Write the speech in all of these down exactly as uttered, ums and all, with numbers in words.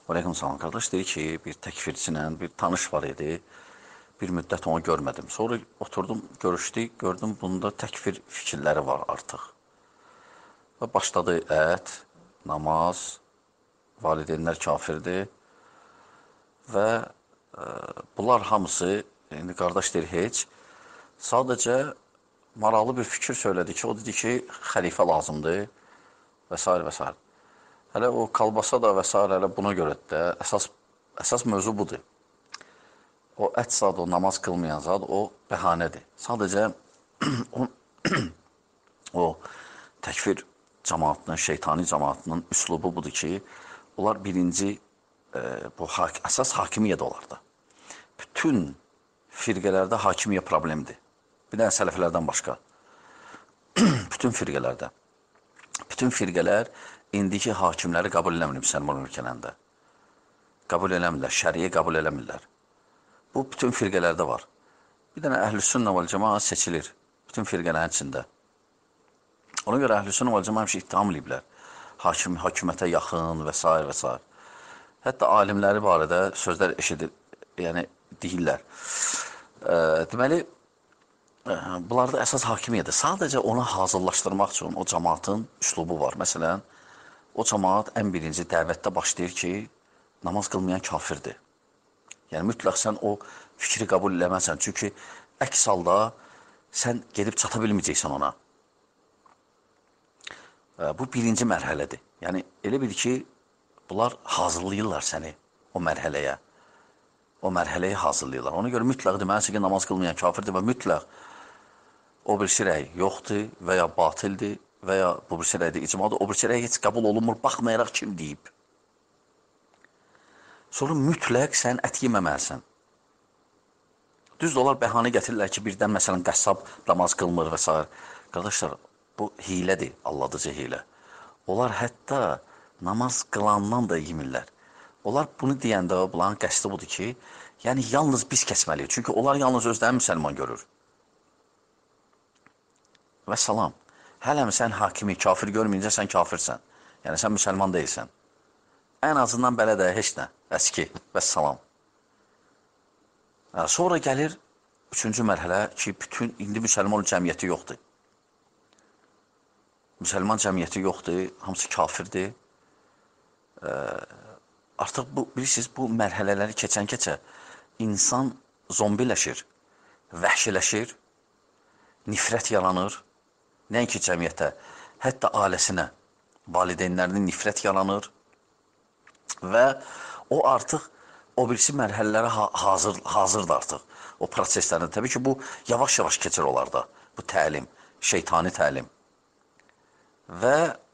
Aleyküm salam qardaş. Deyir ki, bir təkfirçinlə bir tanış var idi. Bir müddət onu görmədim. Sonra oturdum, görüşdük, gördüm bunda təkfir fikirləri var artıq. Və başladı ət, namaz, valideynlər kafirdir və e, bunlar hamısı, indi qardaş deyir heç, sadəcə maraqlı bir fikir söylədi ki, o dedi ki, xəlifə lazımdır və s. və s. Hələ o kalbasa da və s. hələ buna görə də əsas, əsas mövzu budur. O ət zad, o namaz qılmayan zad, o bəhanədir. Sadəcə o, o təkfir cəmaatının, şeytani cəmaatının üslubu budur ki, onlar birinci, e, bu hak, əsas hakimiyyət olardı. Bütün firqələrdə hakimiyyə problemdir. Bir dənə sələflərdən başqa. Bütün firqələrdə. Bütün firqələr indiki hakimləri qəbul eləmir müsəlman ölkələrində. Qəbul eləmirlər, şəriyə qəbul eləmirlər. Bu, bütün firqələrdə var. Bir dənə əhl-i-sünnə vəl-cəmaat seçilir. Bütün firqələrin içində. Ona görə əhl-i-sünnə vəl-cəmaat həmişə ittiham eləyiblər. Hakim, hakimiyyətə yaxın və s. və s. Hətta alimləri barədə sözlər eşidir, yəni deyirlər. E, deməli, e, bunlarda əsas hakimiyyədir. Sadəcə ona hazırlaşdırmaq üçün o cəmaatın üslubu var. Məsələn, o cəmaat ən birinci dəvətdə başlayır ki, namaz qılmayan kafirdir. Yəni, mütləq sən o fikri qəbul eləməsən. Çünki əks halda sən gedib çata bilməyəcəksən ona. Bu birinci mərhələdir. Yəni, elə bil ki, bunlar hazırlayırlar səni o mərhələyə. O mərhələyə hazırlayırlar. Ona görə mütləq deməlisin ki, namaz qılmayan kafirdir və mütləq o bir şirəy yoxdur və ya batildir və ya bu bir şirəydə icmadır. O bir şirəy heç qəbul olunmur, baxmayaraq kim deyib. Sonra mütləq sən ət yeməməlisən. Düzdür, onlar bəhanə gətirirlər ki, birdən məsələn qəssab namaz qılmır və s. Qardaşlar, bu hilədir, alladıcı hilə. Onlar hətta namaz qılandan da yemirlər. Onlar bunu deyəndə, bunların qəsdi budur ki, yəni yalnız biz kəsməliyik. Çünki onlar yalnız özlərini müsəlman görür. Və salam. Hələm sən hakimi, kafir görməyincə sən kafirsən. Yəni sən müsəlman deyilsən. Ən azından belə də heç nə. Əski və salam. Sonra gəlir üçüncü mərhələ ki, bütün indi müsəlman cəmiyyəti yoxdur. Müsəlman cəmiyyəti yoxdur, hamısı kafirdir. E, artıq bu, bilirsiniz, bu mərhələləri keçən-keçə insan zombiləşir, vəhşiləşir, nifrət yaranır. Nəinki cəmiyyətə, hətta ailəsinə, valideynlərinin nifrət yaranır və o artıq o birisi mərhələlərə hazır, hazırdır artıq. O proseslərdə. Təbii ki, bu yavaş-yavaş keçir onlarda. Bu təlim, şeytani təlim. Və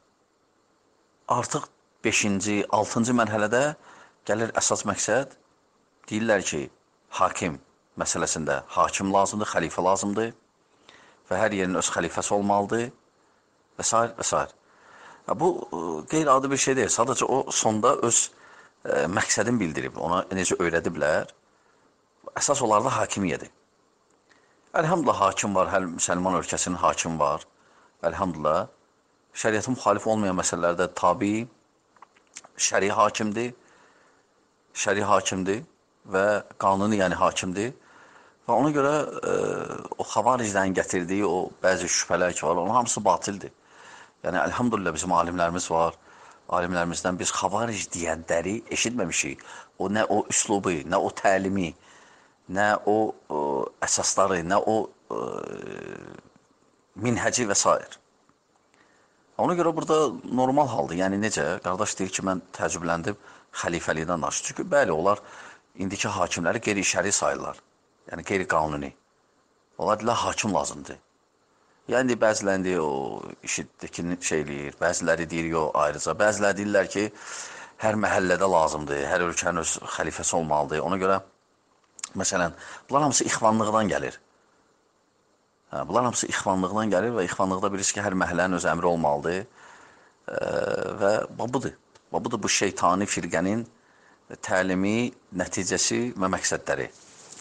artıq beşinci, altıncı mərhələdə gəlir əsas məqsəd. Deyirlər ki, hakim məsələsində hakim lazımdır, xəlifə lazımdır. Və hər yerin öz xəlifəsi olmalıdır və s. və s. Bu, qeyri-adi bir şey deyil. Sadəcə o sonda öz e, məqsədini bildirib, ona necə öyrədiblər. Əsas onlarda hakimiyyədir. Əlhamdülillah, hakim var, hər müsəlman ölkəsinin hakim var. Əlhamdülillah, şəriyyətin müxalif olmayan məsələlərdə tabi, şəri hakimdir, şəri hakimdir və qanuni, yəni hakimdir. Və ona görə e, o xavaricdən gətirdiyi o bəzi şübhələr ki var, onun hamısı batildir. Yəni, əlhamdülillah bizim alimlərimiz var. Alimlərimizdən biz xavaric deyənləri eşitməmişik. O nə o üslubu, nə o təlimi, nə o, o əsasları, nə o e, minhəci və s. Ona görə burada normal haldır. Yəni, necə? Qardaş deyir ki, mən təəccübləndim xəlifəlikdən danışır. Çünki bəli, onlar indiki hakimləri qeyri-şəri sayırlar. Yəni, qeyri-qanuni. Onlar deyirlər, hakim lazımdır. Yəni, bəziləri o işitdikini şey eləyir, bəziləri deyir, yox, ayrıca. Bəziləri deyirlər ki, hər məhəllədə lazımdır, hər ölkənin öz xəlifəsi olmalıdır. Ona görə, məsələn, bunlar hamısı ixvanlıqdan gəlir. Hə, bunlar hamısı ixvanlıqdan gəlir və ixvanlıqda bilirsiniz ki, hər məhəllənin öz əmri olmalıdır. E, və budur. Budur bu şeytani firqənin təlimi, nəticəsi və məqsədləri.